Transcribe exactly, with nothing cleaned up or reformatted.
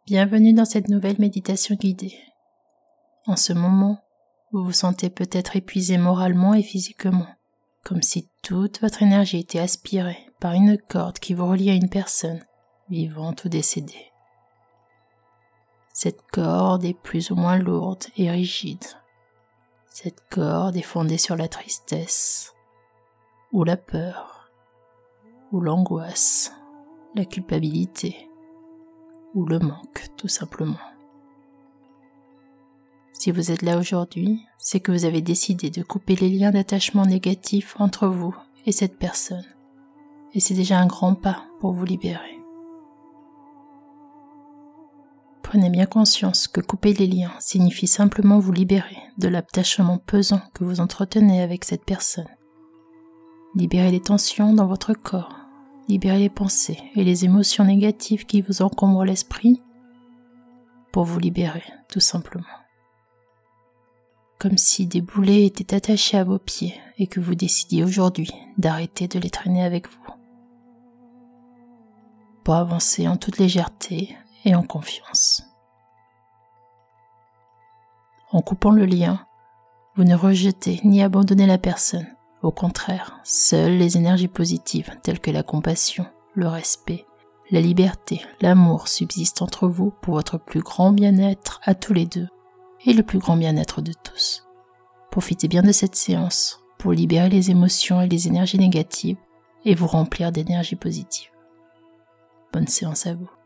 Bienvenue dans cette nouvelle méditation guidée. En ce moment, vous vous sentez peut-être épuisé moralement et physiquement, comme si toute votre énergie était aspirée par une corde qui vous relie à une personne, vivante ou décédée. Cette corde est plus ou moins lourde et rigide. Cette corde est fondée sur la tristesse, ou la peur, ou l'angoisse, la culpabilité, ou le manque, tout simplement. Si vous êtes là aujourd'hui, c'est que vous avez décidé de couper les liens d'attachement négatifs entre vous et cette personne. Et c'est déjà un grand pas pour vous libérer. Prenez bien conscience que couper les liens signifie simplement vous libérer de l'attachement pesant que vous entretenez avec cette personne. Libérez les tensions dans votre corps. Libérez les pensées et les émotions négatives qui vous encombrent l'esprit pour vous libérer, tout simplement. Comme si des boulets étaient attachés à vos pieds et que vous décidiez aujourd'hui d'arrêter de les traîner avec vous. Pour avancer en toute légèreté et en confiance. En coupant le lien, vous ne rejetez ni abandonnez la personne. Au contraire, seules les énergies positives telles que la compassion, le respect, la liberté, l'amour subsistent entre vous pour votre plus grand bien-être à tous les deux et le plus grand bien-être de tous. Profitez bien de cette séance pour libérer les émotions et les énergies négatives et vous remplir d'énergie positive. Bonne séance à vous.